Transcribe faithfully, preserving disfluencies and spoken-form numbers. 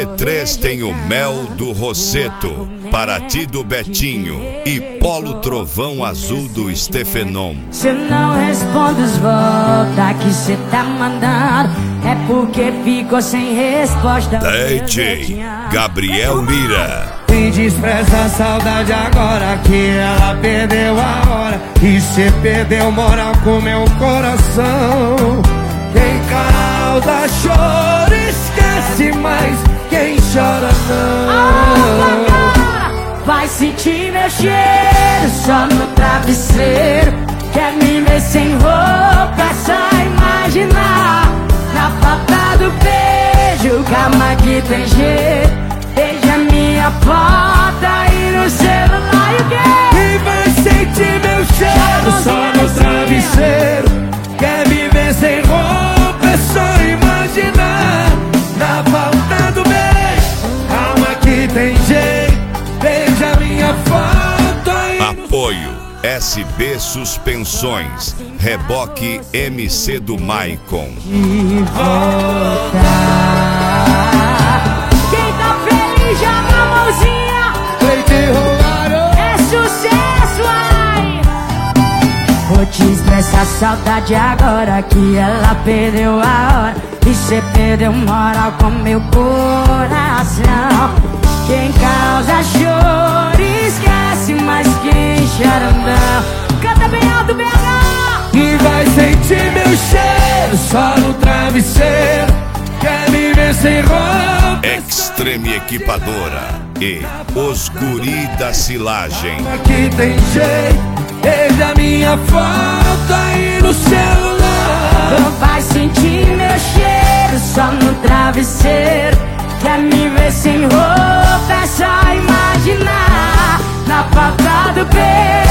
C três tem o Mel do Rosseto, Paraty do Betinho e Polo Trovão Azul do Stefenon. Se não respondes, volta que cê tá mandando, é porque ficou sem resposta. D J Gabriel Lira. Me despreza a saudade agora que ela perdeu a hora, e cê perdeu moral com meu coração. Quem causa choro esquece, mas quem chora não. Vai sentir meu cheiro só no travesseiro. Quer me ver sem roupa, é só imaginar. Na falta do beijo, calma que tem jeito. Beija minha foto aí no celular e o quê? E vai sentir meu cheiro só no travesseiro. Quer me ver sem roupa, é só imaginar. Na falta do beijo, calma que tem jeito. Beija minha foto aí no... Apoio S B Suspensões, Reboque M C do Maicon. De volta. Quem tá feliz joga a mãozinha. É sucesso, ai. Vou te expressar saudade agora que ela perdeu a hora, e cê perdeu moral com meu coração. Quem causa choro esquece, mas quem chora não. Canta bem alto, B H. E vai sentir meu cheiro só no travesseiro. Quer me ver sem roupa, Extreme Equipadora e Os Guri da Silagem. aqui tem jeito. Beija minha foto aí no celular. Vai sentir meu cheiro só no travesseiro. Quer me ver sem roupa, é só imaginar. Na falta do beijo,